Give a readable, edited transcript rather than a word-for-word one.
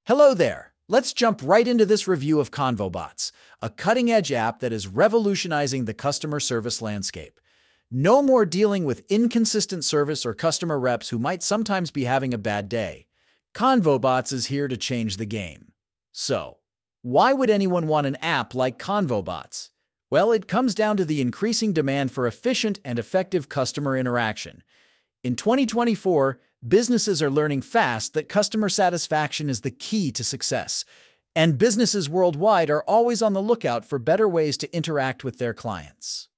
Hello there! Let's jump right into this review of ConvoBots, a cutting-edge app that is revolutionizing the customer service landscape. No more dealing with inconsistent service or customer reps who might sometimes be having a bad day. ConvoBots is here to change the game. So, why would anyone want an app like ConvoBots? Well, it comes down to the increasing demand for efficient and effective customer interaction. In 2024, businesses are learning fast that customer satisfaction is the key to success, and businesses worldwide are always on the lookout for better ways to interact with their clients.